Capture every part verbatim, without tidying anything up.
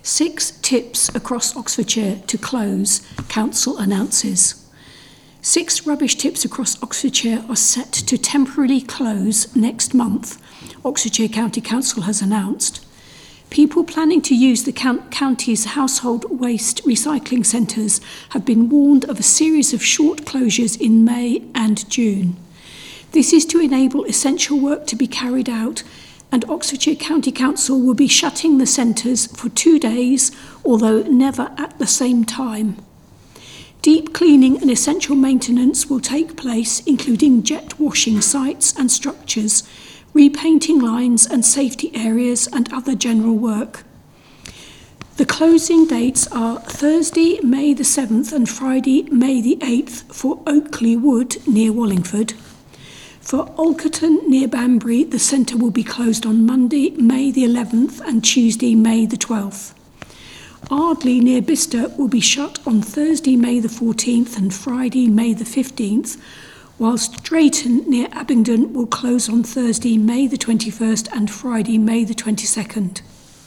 Six tips across Oxfordshire to close, Council announces. Six rubbish tips across Oxfordshire are set to temporarily close next month, Oxfordshire County Council has announced. People planning to use the county's household waste recycling centres have been warned of a series of short closures in May and June. This is to enable essential work to be carried out, and Oxfordshire County Council will be shutting the centres for two days, although never at the same time. Deep cleaning and essential maintenance will take place, including jet washing sites and structures, repainting lines and safety areas and other general work. The closing dates are Thursday, May the seventh and Friday, May the eighth for Oakley Wood near Wallingford. For Alkerton near Banbury, the centre will be closed on Monday, May the eleventh and Tuesday, May the twelfth. Ardley near Bicester will be shut on Thursday, May the fourteenth and Friday, May the fifteenth, whilst Drayton near Abingdon will close on Thursday, May the twenty-first and Friday, May the twenty-second.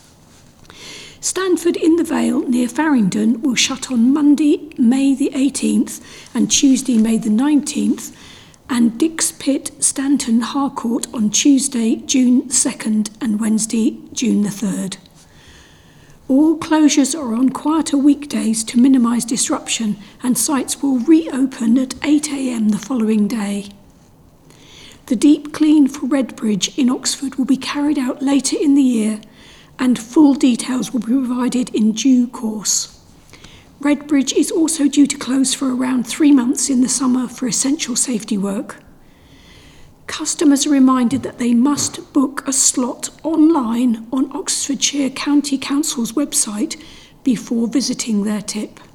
Stanford in the Vale near Farringdon will shut on Monday, May the eighteenth and Tuesday, May the nineteenth, and Dix Pit, Stanton Harcourt on Tuesday, June second and Wednesday, June the third. All closures are on quieter weekdays to minimise disruption, and sites will reopen at eight a m the following day. The deep clean for Redbridge in Oxford will be carried out later in the year, and full details will be provided in due course. Redbridge is also due to close for around three months in the summer for essential safety work. Customers are reminded that they must book a slot online on Oxfordshire County Council's website before visiting their tip.